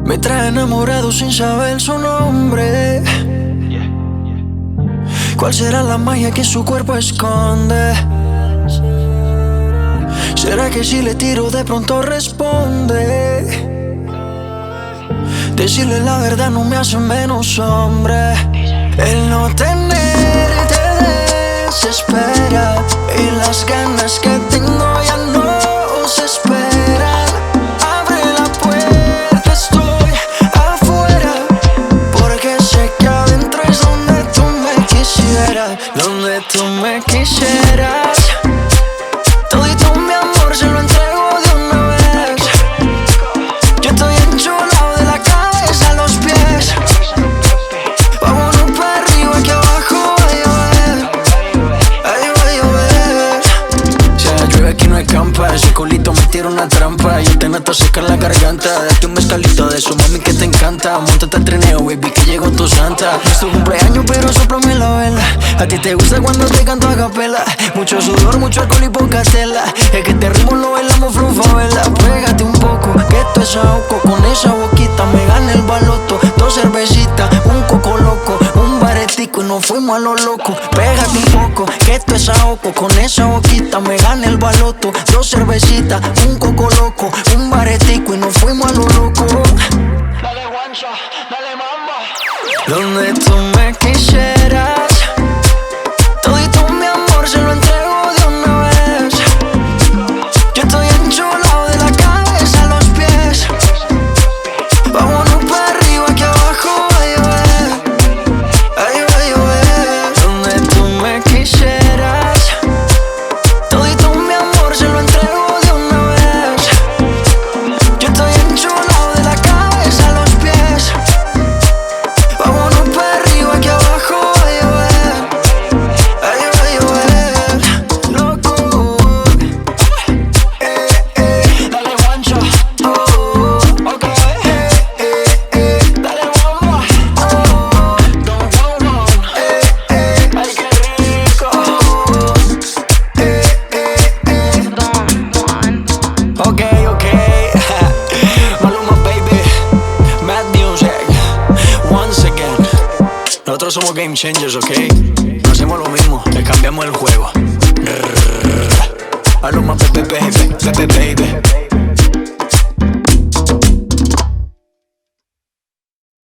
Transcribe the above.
Me trae enamorado sin saber su nombre. ¿Cuál será la magia que su cuerpo esconde? ¿Será que si le tiro de pronto responde? Decirle la verdad no me hace menos hombre. El no tenerte desespera y las ganas que tengo ya no se esperan. Abre la puerta, estoy afuera, porque sé que adentro es donde tú me quisieras, donde tú me quisieras. Todito mi amor se lo entrego de una vez. Yo estoy enchulado de la cabeza a los pies. Vámonos para arriba que abajo va a llover. Ay, va a llover. Si la llueve aquí no escampa. Ese culito me tira una trampa. Yo te noto secar la garganta. Date un mezcalito de su mami que te encanta. Móntate al trineo, baby, que llegó tu santa. No es tu cumpleaños, pero sóplame la vela. A ti te gusta cuando te canto a capela. Mucho sudor, mucho alcohol y poca tela. Es que este ritmo lo bailamos flow favela. Pégate un poco, que esto es ahogo. Con esa boquita me gana el baloto. Dos cervecitas, un coco loco, un baretico y nos fuimos a lo loco. Pégate un poco, que esto es ahogo. Con esa boquita me gana el baloto. Dos cervecitas, un coco loco, un baretico y nos fuimos a lo loco. Dale guancha, dale mamba. Donde tú me quisieras. Todito mi amor se lo entrego de una vez. Yo estoy enchulado de la cabeza a los pies. Vámonos para arriba que abajo va a llover. Ay, va a llover. Donde tú me quisieras. Todito mi amor se lo entrego de una vez. Yo estoy enchulado de la cabeza a los pies. Vámonos para arriba que abajo va a llover. Ay, va a llover. Loco. Dale guancha. Ok. Dale bomba. Don Juan. Ay, qué rico. Ok. Maluma, baby. Mad Music. Once again. Nosotros somos game changers, ok. No hacemos lo mismo, le cambiamos el juego. Maluma, baby.